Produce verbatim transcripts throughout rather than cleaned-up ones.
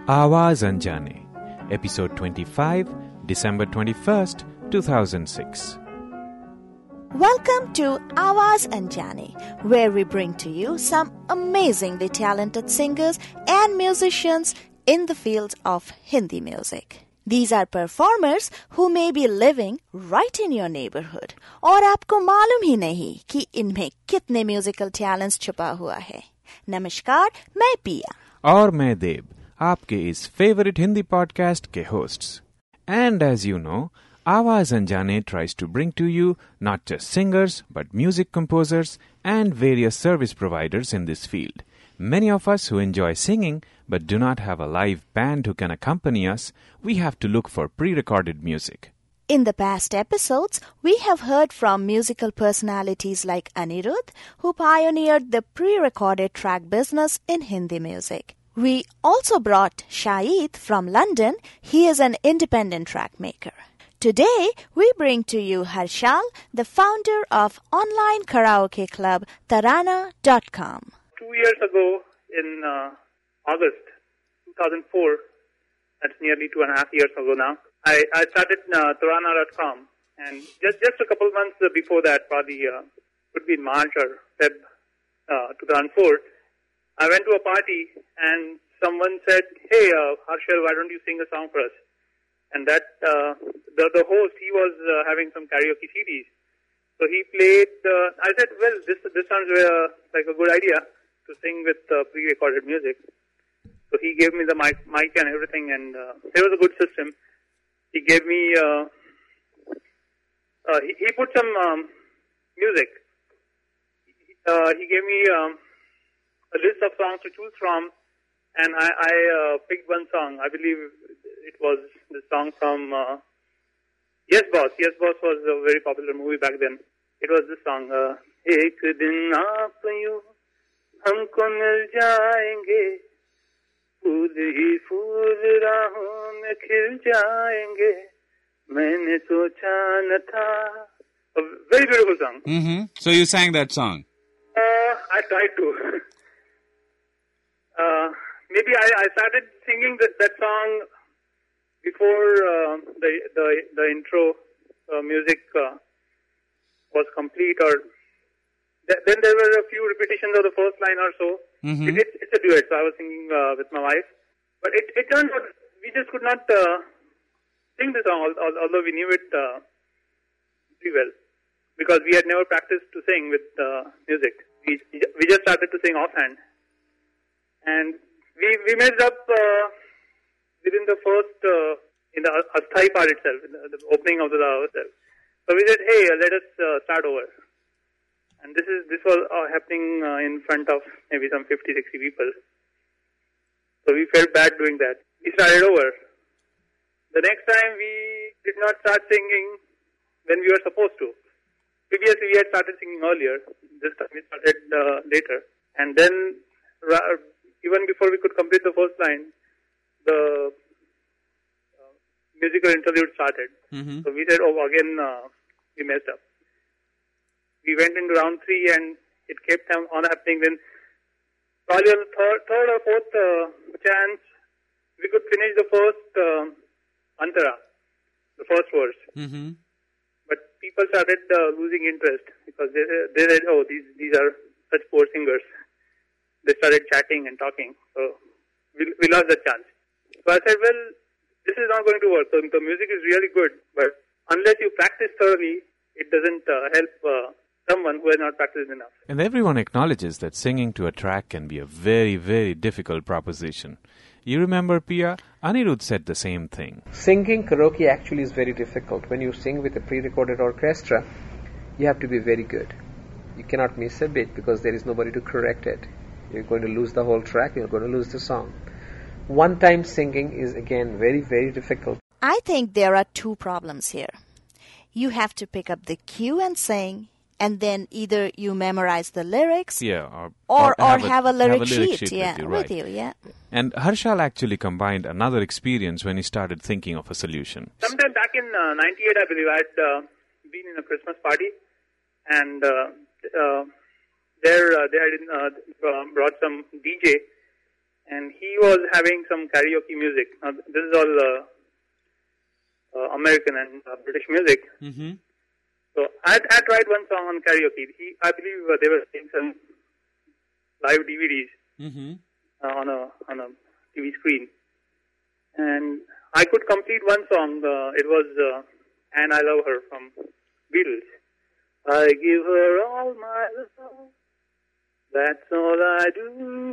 Awaaz Anjane, Episode twenty-five, December twenty-first, two thousand six. Welcome to Awaaz Anjane, where we bring to you some amazingly talented singers and musicians in the field of Hindi music. These are performers who may be living right in your neighborhood और आपको मालूम ही नहीं कि इनमें कितने musical talents छुपा हुआ है. नमस्कार, मैं पिया और मैं देव, आपके इस फेवरेट हिंदी पॉडकास्ट के hosts. And as you know, Awaaz Anjane tries to bring to you not just singers but music composers and various service providers in this field. Many of us who enjoy singing but do not have a live band who can accompany us, we have to look for pre-recorded music. In the past episodes, we have heard from musical personalities like Anirudh, who pioneered the pre-recorded track business in Hindi music. We also brought Shahid from London. He is an independent track maker. Today, we bring to you Harshal, the founder of online karaoke club Tarana dot com. Two years ago, in uh, August two thousand four, that's nearly two and a half years ago now, I, I started uh, Tarana dot com. And just, just a couple of months before that, probably uh, could be in March or Feb uh, two thousand four, I went to a party and someone said, hey, uh, Harshal, why don't you sing a song for us? And that, uh, the, the host, he was uh, having some karaoke C Ds. So he played, uh, I said, well, this this sounds uh, like a good idea to sing with uh, pre-recorded music. So he gave me the mic, mic and everything, and uh, there was a good system. He gave me, uh, uh, he, he put some um, music. Uh, he gave me um, a list of songs to choose from, and I, I uh, picked one song. I believe it was the song from uh, Yes Boss. Yes Boss was a very popular movie back then. It was this song, uh, Ek din aap yu humko mil jayenge, phool hi phool raahon mein khil jayenge, maine socha na tha. A very beautiful song. Mm-hmm. So you sang that song? Uh, I tried to. uh, maybe I, I started singing that, that song before uh, the, the the intro uh, music uh, was complete, or th- then there were a few repetitions of the first line or so. Mm-hmm. It, it, it's a duet, so I was singing uh, with my wife. But it, it turned out we just could not uh, sing the song, although we knew it uh, pretty well, because we had never practiced to sing with uh, music. We we just started to sing offhand, and we we messed up uh, within the first uh, in the asthai part itself, in the, the opening of the Lao itself. So we said, hey, uh, let us uh, start over. And this is this was uh, happening uh, in front of maybe some fifty, sixty people. So we felt bad doing that. We started over. The next time we did not start singing when we were supposed to. Previously we had started singing earlier. This time we started uh, later. And then ra- even before we could complete the first line, the uh, musical interlude started. Mm-hmm. So we said, oh, again, uh, we messed up. We went into round three and it kept on happening. Then probably on the third, third or fourth uh, chance, we could finish the first uh, antara, the first verse. Mm-hmm. But people started uh, losing interest because they, they said, oh, these, these are such poor singers. They started chatting and talking. So we, we lost the chance. So I said, well, this is not going to work. So the music is really good, but unless you practice thoroughly, it doesn't uh, help uh, someone who has not practiced enough. And everyone acknowledges that singing to a track can be a very, very difficult proposition. You remember, Pia? Anirudh said the same thing. Singing karaoke actually is very difficult. When you sing with a pre-recorded orchestra, you have to be very good. You cannot miss a bit because there is nobody to correct it. You're going to lose the whole track, you're going to lose the song. One-time singing is, again, very, very difficult. I think there are two problems here. You have to pick up the cue and sing, and then either you memorize the lyrics, yeah, or or, or, have, have, a, a lyric have a lyric sheet, sheet yeah, with, you, right. with you, yeah. And Harshal actually combined another experience when he started thinking of a solution. Sometime back in uh, ninety-eight, I believe, I had uh, been in a Christmas party, and uh, uh, there uh, they had uh, brought some D J, and he was having some karaoke music. Now, this is all uh, uh, American and uh, British music. Mm-hmm. So I I tried one song on karaoke. He, I believe uh, they were playing some live D V Ds Mm-hmm. uh, on a on a T V screen, and I could complete one song. Uh, it was uh, "And I Love Her" from Beatles. I give her all my love. That's all I do.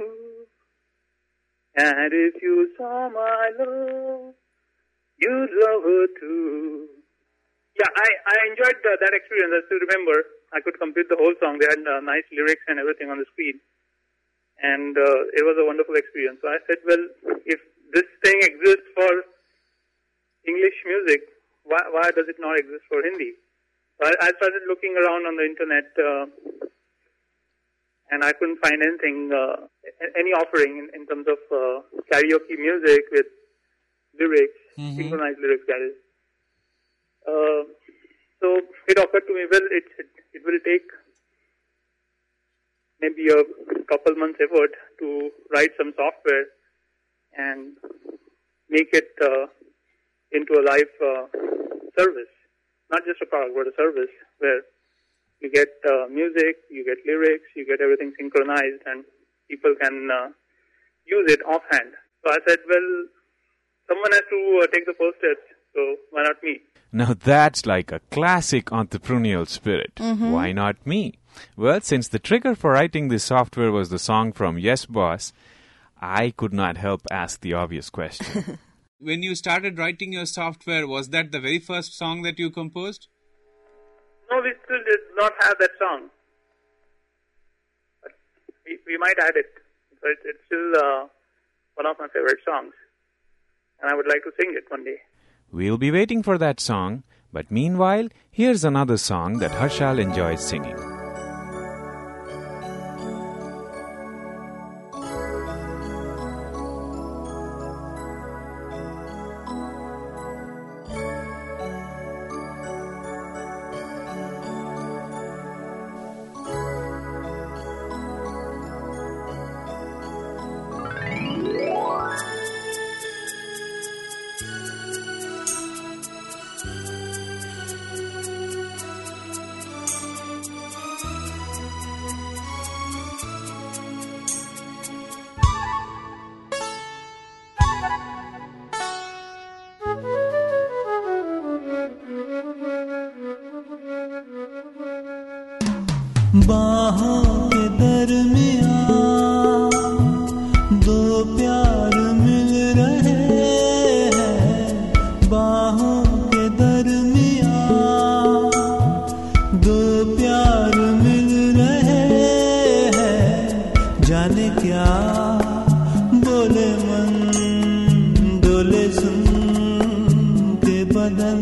And if you saw my love, you'd love her too. Yeah, I, I enjoyed uh, that experience. I still remember. I could complete the whole song. They had uh, nice lyrics and everything on the screen. And uh, it was a wonderful experience. So I said, well, if this thing exists for English music, why, why does it not exist for Hindi? So I, I started looking around on the internet, uh, and I couldn't find anything, uh, any offering in, in terms of uh, karaoke music with lyrics, mm-hmm. synchronized lyrics, that is. Uh, so it occurred to me, well, it, it, it will take maybe a couple months effort to write some software and make it uh, into a live uh, service. Not just a product, but a service where you get uh, music, you get lyrics, you get everything synchronized, and people can uh, use it offhand. So I said, well, someone has to uh, take the first steps, so why not me? Now that's like a classic entrepreneurial spirit. Mm-hmm. Why not me? Well, since the trigger for writing this software was the song from Yes Boss, I could not help ask the obvious question. When you started writing your software, was that the very first song that you composed? No, we still did not have that song. But we, we might add it. So it's, it's still uh, one of my favorite songs. And I would like to sing it one day. We'll be waiting for that song, but meanwhile, here's another song that Harshal enjoys singing. बाहों के दरमियाँ दो प्यार मिल रहे हैं बाहों के दरमियाँ दो प्यार मिल रहे हैं जाने क्या बोले मन डोले सुन के बदन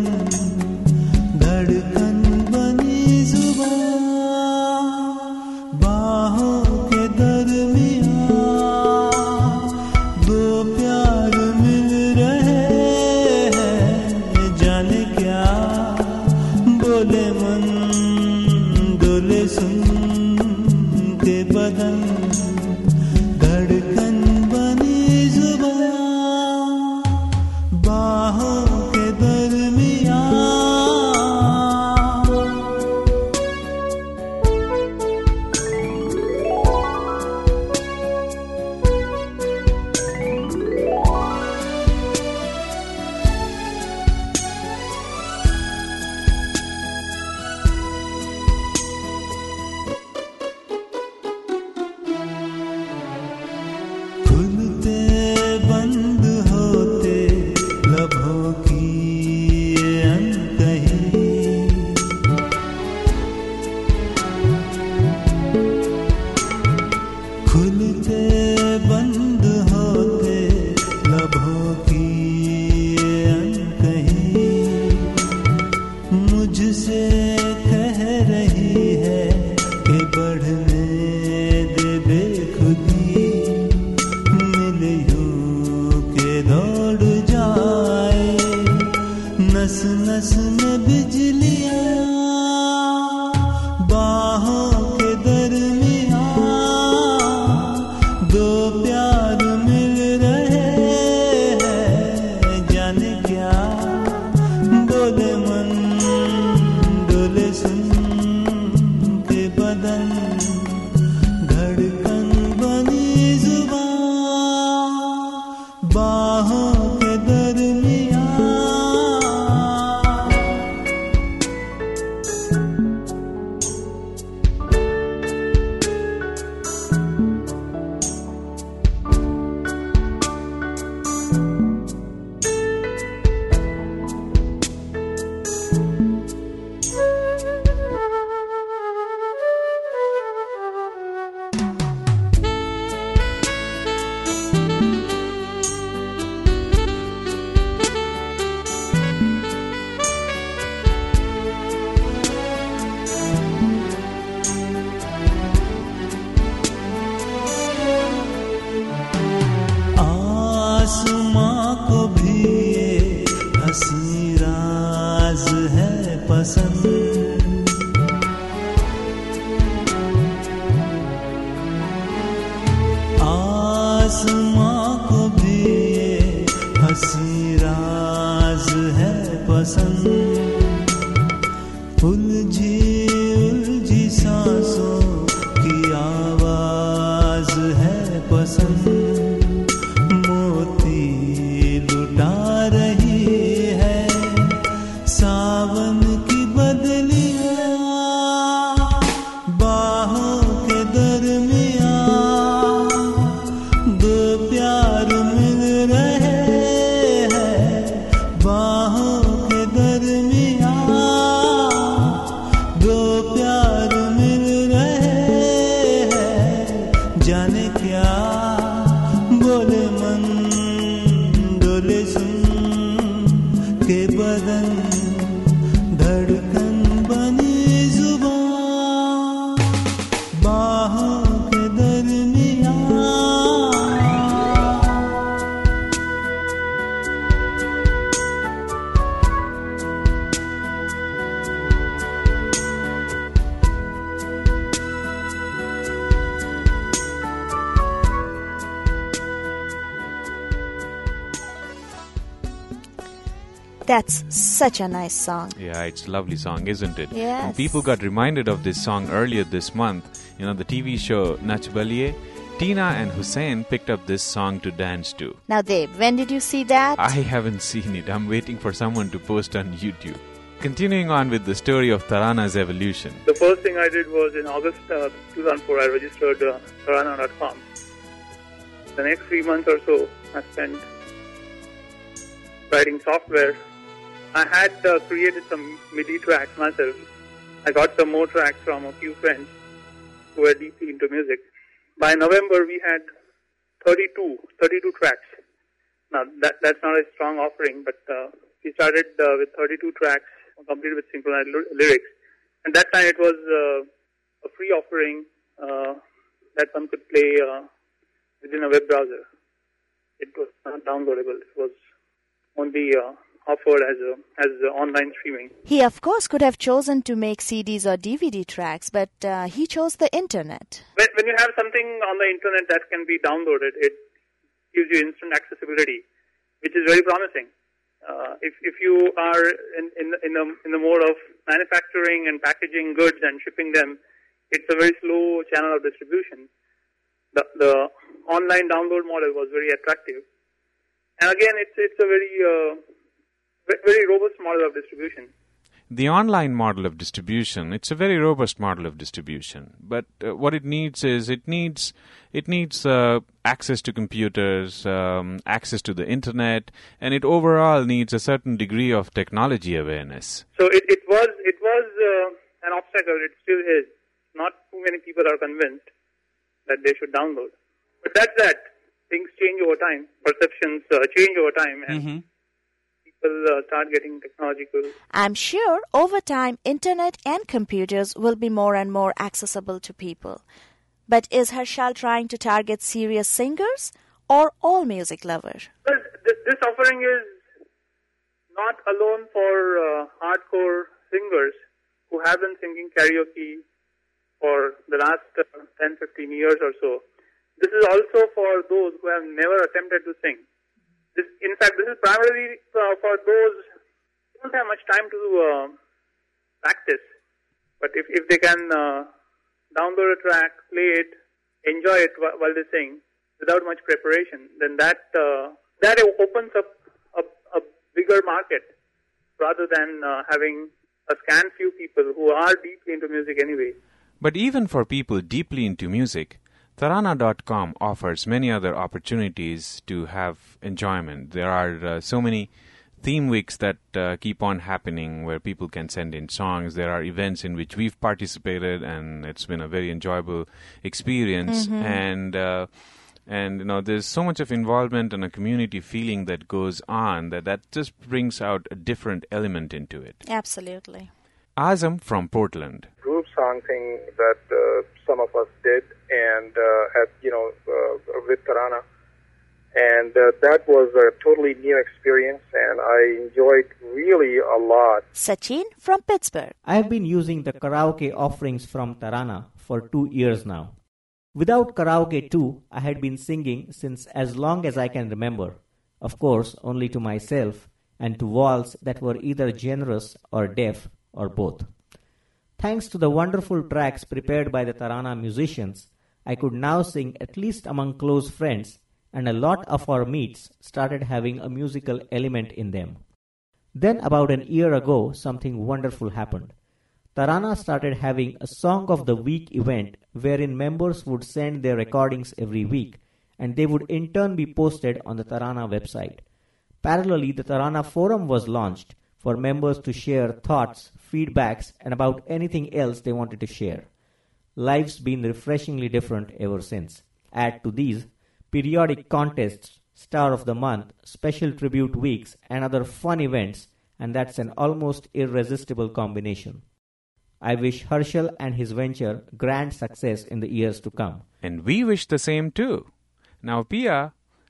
धड़कन बनी जुबान दो प्यार मिल बाहों के दरमियां आसमां को भी ये हंसी राज है पसंद आसमां को भी ये हंसी राज है पसंद उलझी उलझी सांसों की आवाज है पसंद मोती लुटा रही है सावन की बदलियां बाहों के दरमियां दो प्यार मिल रहे हैं बाहों के दरमियां दो प्यार मिल रहे हैं जाने क्या बोले मन डोले सुन के बदन धड़कन बनी जुबान बाहों के दरमियां That's such a nice song. Yeah, it's a lovely song, isn't it? Yes. And people got reminded of this song earlier this month. You know, the T V show Nach Baliye. Tina and Hussein picked up this song to dance to. Now, Dave, when did you see that? I haven't seen it. I'm waiting for someone to post on YouTube. Continuing on with the story of Tarana's evolution. The first thing I did was in August uh, two thousand four, I registered uh, Tarana dot com. The next three months or so, I spent writing software. I had uh, created some MIDI tracks myself. I got some more tracks from a few friends who were deeply into music. By November, we had thirty-two, thirty-two tracks. Now, that, that's not a strong offering, but uh, we started uh, with thirty-two tracks, completed with synchronized ly- lyrics. And that time it was uh, a free offering uh, that one could play uh, within a web browser. It was not downloadable. It was only uh, offered as a as a online streaming. He, of course, could have chosen to make C Ds or D V D tracks, but uh, he chose the internet. When, when you have something on the internet that can be downloaded, it gives you instant accessibility, which is very promising. Uh, if if you are in in in the, in the mode of manufacturing and packaging goods and shipping them, it's a very slow channel of distribution. The the online download model was very attractive, and again, it's it's a very uh, very robust model of distribution. The online model of distribution, it's a very robust model of distribution. But uh, what it needs is it needs it needs uh, access to computers, um, access to the internet, and it overall needs a certain degree of technology awareness. So it, it was it was uh, an obstacle. It still is. Not too many people are convinced that they should download. But that's that. Things change over time. Perceptions uh, change over time, and Mm-hmm. people uh, start getting technological. I'm sure over time, internet and computers will be more and more accessible to people. But is Harshal trying to target serious singers or all music lovers? Well, this, this offering is not alone for uh, hardcore singers who have been singing karaoke for the last uh, ten, fifteen years or so. This is also for those who have never attempted to sing. This, in fact, this is primarily uh, for those who don't have much time to uh, practice. But if, if they can uh, download a track, play it, enjoy it wh- while they sing, without much preparation, then that uh, that opens up a, a bigger market rather than uh, having a scant few people who are deeply into music anyway. But even for people deeply into music, Tarana dot com offers many other opportunities to have enjoyment. There are uh, so many theme weeks that uh, keep on happening where people can send in songs. There are events in which we've participated, and it's been a very enjoyable experience. Mm-hmm. And uh, and you know, there's so much of involvement and a community feeling that goes on that that just brings out a different element into it. Absolutely. Azam from Portland. Group song thing that uh, some of us did, and uh, at you know uh, with Tarana, and uh, that was a totally new experience, and I enjoyed really a lot. Sachin from Pittsburgh. I have been using the karaoke offerings from Tarana for two years now. Without karaoke too, I had been singing since as long as I can remember. Of course, only to myself and to walls that were either generous or deaf or both. Thanks to the wonderful tracks prepared by the Tarana musicians, I could now sing at least among close friends, and a lot of our meets started having a musical element in them. Then about an year ago, something wonderful happened. Tarana started having a Song of the Week event wherein members would send their recordings every week, and they would in turn be posted on the Tarana website. Parallelly, the Tarana Forum was launched for members to share thoughts, feedbacks, and about anything else they wanted to share. Life's been refreshingly different ever since. Add to these periodic contests, Star of the Month, special tribute weeks, and other fun events, and that's an almost irresistible combination. I wish Harshal and his venture grand success in the years to come. And we wish the same too. Now, Pia,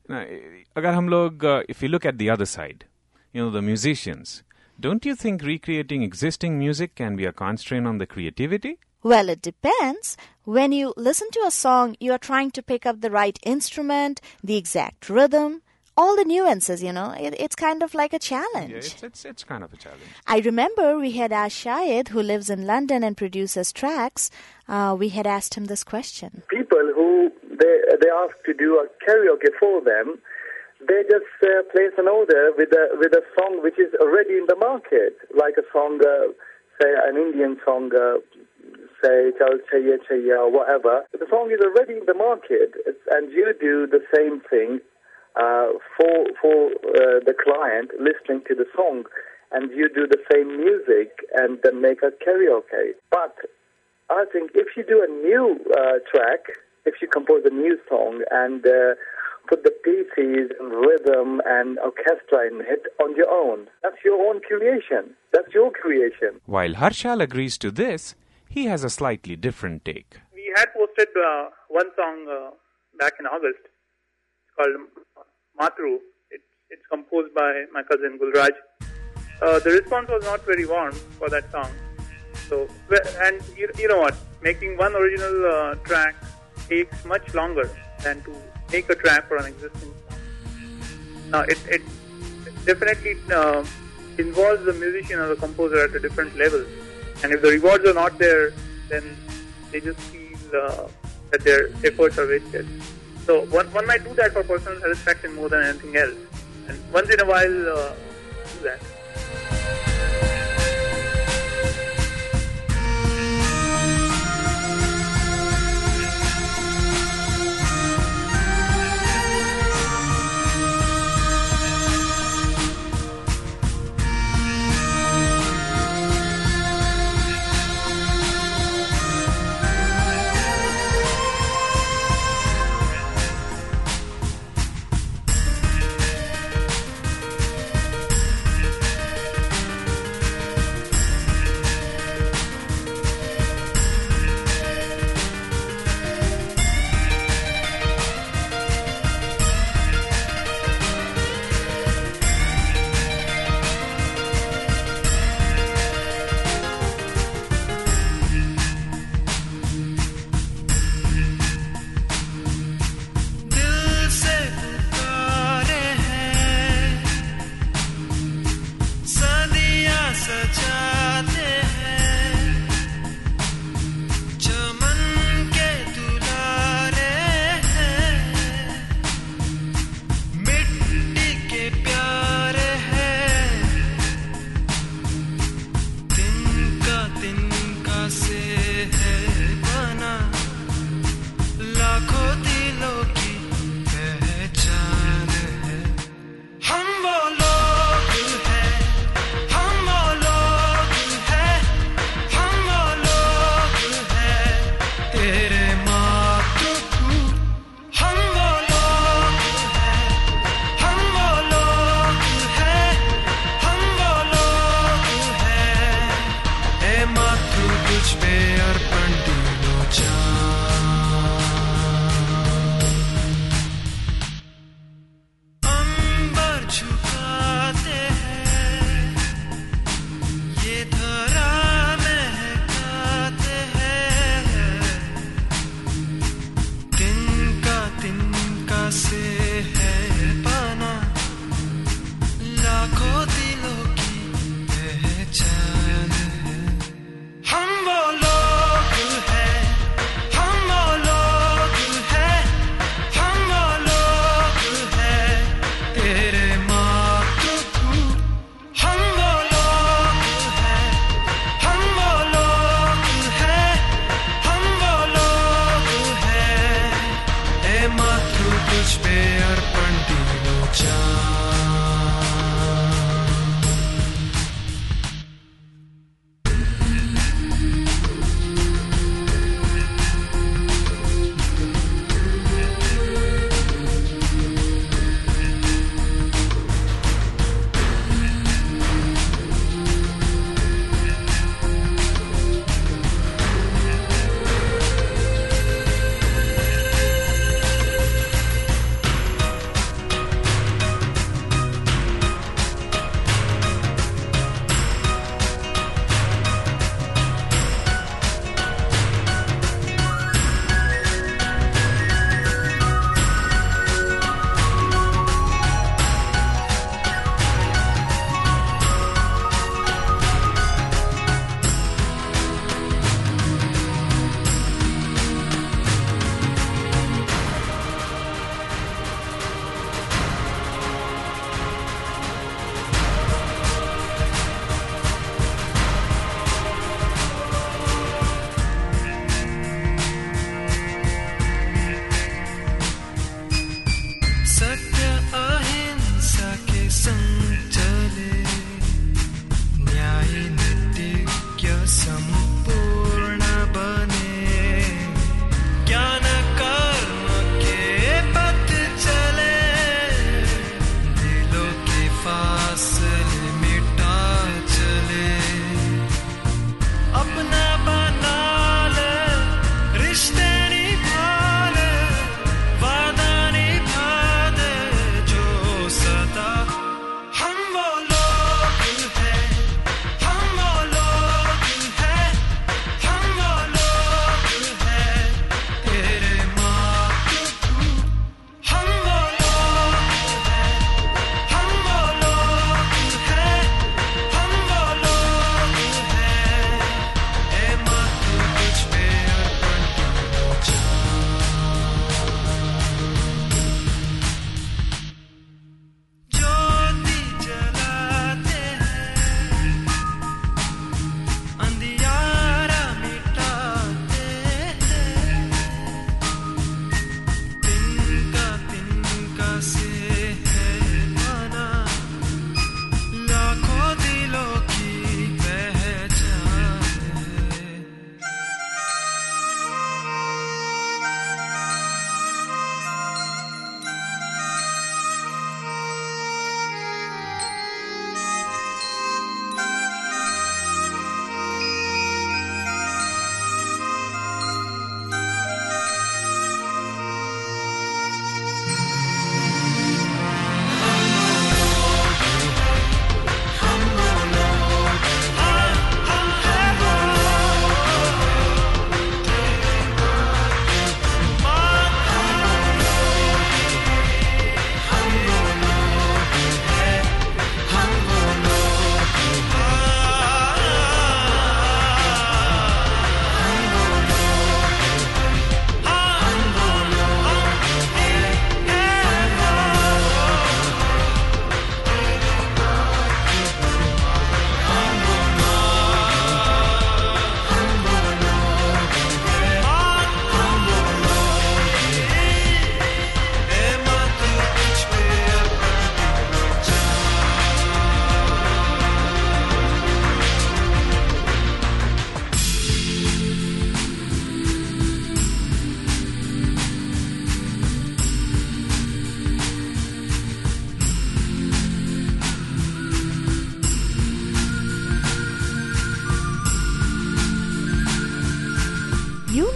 agar hum log, uh, if you look at the other side, you know, the musicians, don't you think recreating existing music can be a constraint on the creativity? Well, it depends. When you listen to a song, you are trying to pick up the right instrument, the exact rhythm, all the nuances, you know. It, it's kind of like a challenge. Yeah, it's, it's, it's kind of a challenge. I remember we had asked Shahid, who lives in London and produces tracks, uh, we had asked him this question. People who they they ask to do a karaoke for them, they just uh, place an order with a with a song which is already in the market, like a song, uh, say an Indian song, uh, say Chal Chaya Chaya or whatever. The song is already in the market, it's, and you do the same thing uh, for for uh, the client listening to the song, and you do the same music and then make a karaoke. But I think if you do a new uh, track, if you compose a new song and uh, put the pieces and rhythm and orchestra in it on your own, that's your own creation. That's your creation. While Harshal agrees to this, he has a slightly different take. We had posted uh, one song uh, back in August. It's called Matru. It's, it's composed by my cousin Gulraj. Uh, the response was not very warm for that song. So, and you, you know what? Making one original uh, track takes much longer than to make a track for an existing song. Now, it, it definitely uh, involves the musician or the composer at a different level. And if the rewards are not there, then they just feel uh, that their efforts are wasted. So one, one might do that for personal satisfaction more than anything else. And once in a while, uh, do that.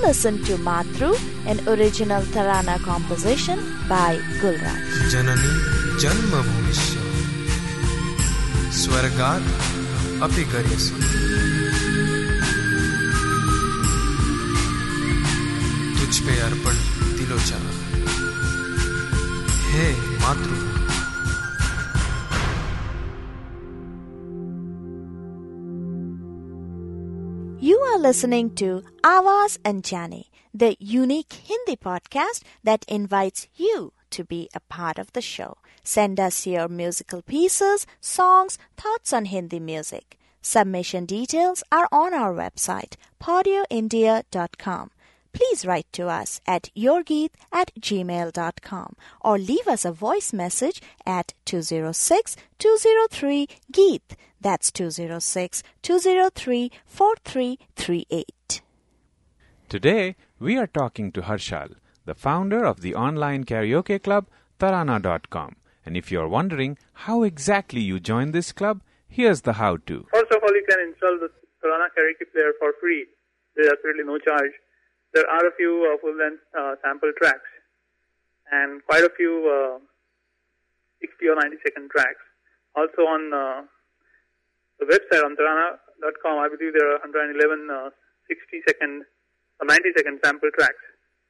listened to Matru, an original Tarana composition by Gulraj. Janani janma bhumishya swargat api garyasu तुझ पे अर्पण तिलोचन हे मातृभूमि. You are listening to Awaaz Anjane, the unique Hindi podcast that invites you to be a part of the show. Send us your musical pieces, songs, thoughts on Hindi music. Submission details are on our website, podio india dot com. Please write to us at yourgeet at gmail dot com or leave us a voice message at two oh six, two oh three, geet. That's two oh six, two oh three, four three three eight. Today, we are talking to Harshal, the founder of the online karaoke club tarana dot com. And if you are wondering how exactly you joined this club, here's the how-to. First of all, you can install the Tarana karaoke player for free. There's absolutely no charge. There are a few uh, full-length uh, sample tracks and quite a few uh, sixty or ninety second tracks. Also on uh, the website on tarana dot com, I believe there are one hundred eleven uh, sixty second or ninety second sample tracks.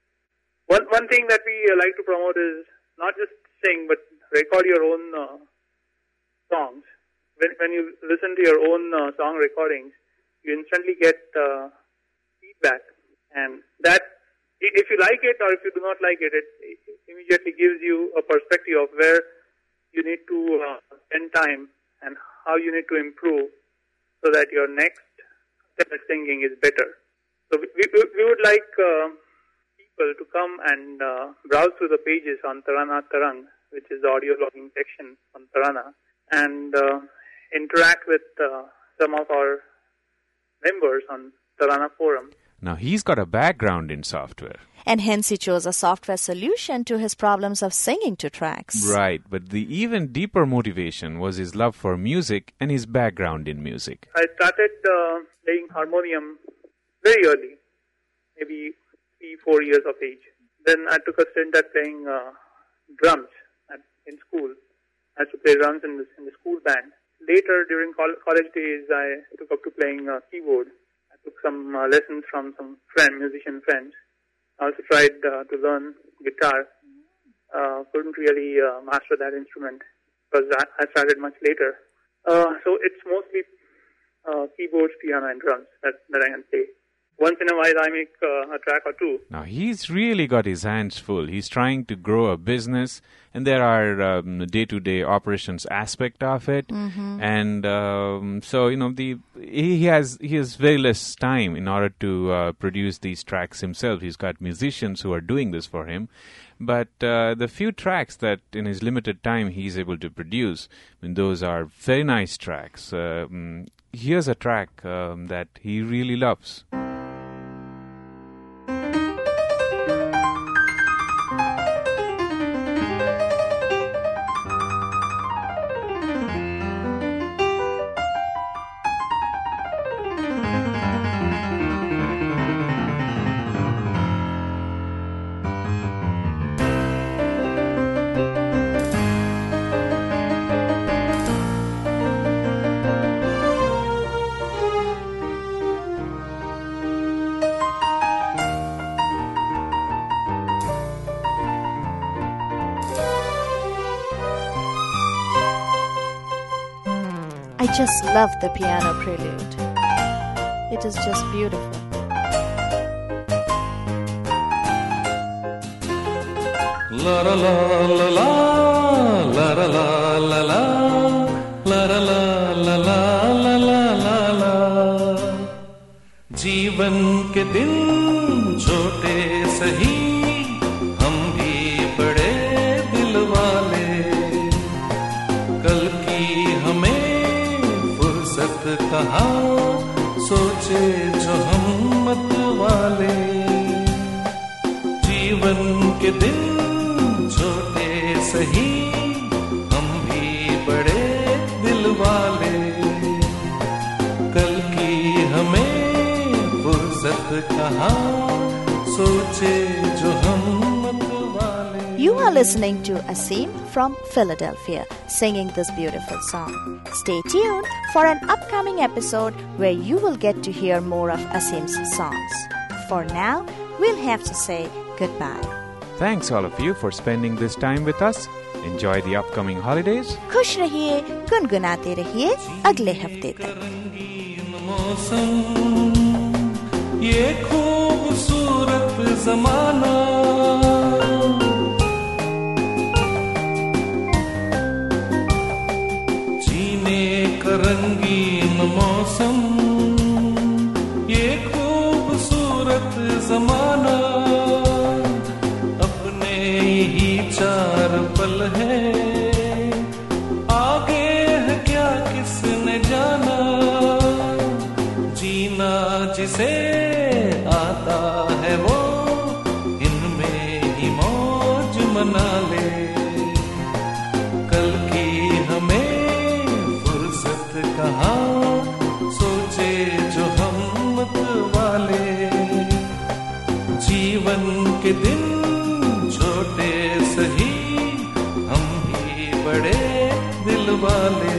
One one thing that we uh, like to promote is not just sing, but record your own uh, songs. When when you listen to your own uh, song recordings, you instantly get uh, feedback. And that, if you like it or if you do not like it, it immediately gives you a perspective of where you need to uh, spend time and how you need to improve so that your next step at singing is better. So we, we, we would like uh, people to come and uh, browse through the pages on Tarana Tarang, which is the audio logging section on Tarana, and uh, interact with uh, some of our members on Tarana Forum. Now, he's got a background in software. And hence he chose a software solution to his problems of singing to tracks. Right, but the even deeper motivation was his love for music and his background in music. I started uh, playing harmonium very early, maybe three, four years of age. Then I took a stint at playing uh, drums at, in school. I had to play drums in the, in the school band. Later, during col- college days, I took up to playing uh, keyboard. Took some uh, lessons from some friend, musician friends. I also tried uh, to learn guitar. Uh, couldn't really uh, master that instrument because I, I started much later. Uh, so it's mostly uh, keyboards, piano, and drums that, that I can play. Once in a while, I make uh, a track or two. Now, he's really got his hands full. He's trying to grow a business, and there are um, day-to-day operations aspect of it. Mm-hmm. And um, so, you know, the he has he has very less time in order to uh, produce these tracks himself. He's got musicians who are doing this for him. But uh, the few tracks that in his limited time he's able to produce, I mean, those are very nice tracks. Uh, um, here's a track um, that he really loves. I just love the piano prelude. It is just beautiful. La la la la la la la la la la la la la la la la la. जीवन के दिन छोटे सही हम भी बड़े दिल वाले कल की हमें फुर्सत कहाँ सोचे जो हम मत वाले जीवन के दिन छोटे सही हम भी बड़े दिल वाले कल की हमें फुर्सत कहाँ सोचे जो हम मत वाले. You are listening to Asim from Philadelphia singing this beautiful song. Stay tuned for an upcoming episode where you will get to hear more of Asim's songs. For now, we'll have to say goodbye. Thanks all of you for spending this time with us. Enjoy the upcoming holidays. खुश रहिए, गुनगुनाते रहिए अगले हफ्ते तक. मौसम ये खूबसूरत ज़माना जीने का रंगीन मौसम ये खूबसूरत ज़माना अपने ही चार पल है आगे है क्या किसने जाना जीना जिसे आता है वो इनमें ही मौज मना ले कल की हमें फुर्सत कहाँ सोचे जो हम मत वाले जीवन के दिन छोटे सही हम ही बड़े दिल वाले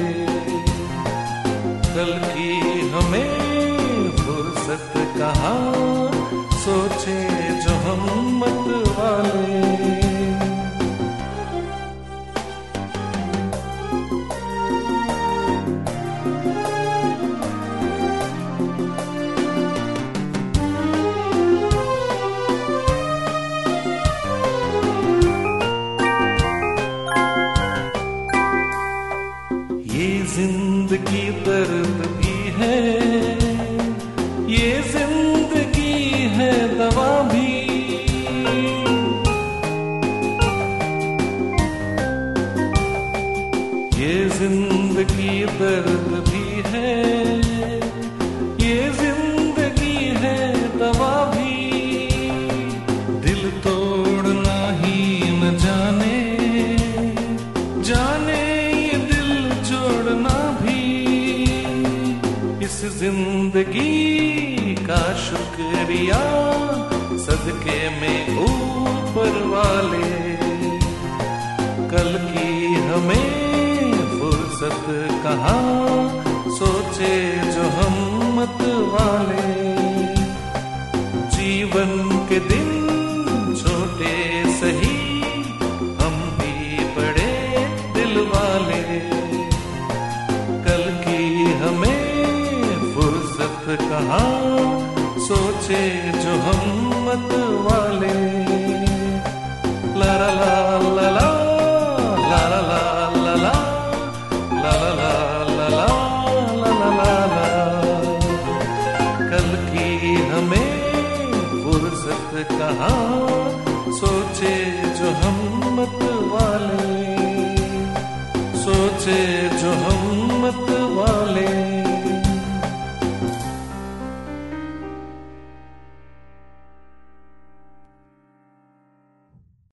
कल की हमें फुर्सत कहाँ सोचे जो हम मत वाले ये जिंदगी दर्द भी है ये जिंदगी है दवा भी ये जिंदगी दर्द भी है ये जिंदगी है दवा भी दिल तोड़ना ही न जाने जाने ये दिल जोड़ना भी इस जिंदगी का शुक्रिया सदके में ऊपर वाले कल की हमें फुर्सत कहाँ सोचे जो हम मत वाले जीवन के दिन छोटे सही हम भी बड़े दिल वाले कल की हमें फुर्सत कहाँ सोचे जो हम मत वाले ला ला ला ला ला ला ला ला ला ला ला ला ला ला ला ला कल की हमें फुर्सत कहाँ सोचे जो हम मत वाले सोचे जो हम मत वाले